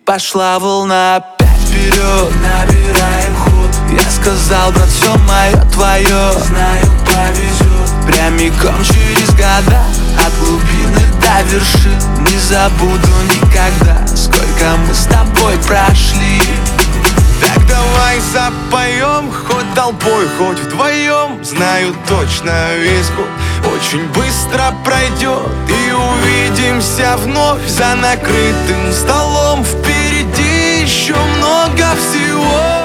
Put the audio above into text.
пошла волна опять вперед, набираем ход. Я сказал, брат, все мое, твое, знаю, повезет. Прямиком через года, от глубины до вершин. Не забуду никогда, сколько мы с тобой прошли. Так давай запоем, хоть толпой, хоть вдвоем. Знаю точно, весь год очень быстро пройдет, и увидимся вновь за накрытым столом. Впереди еще много всего.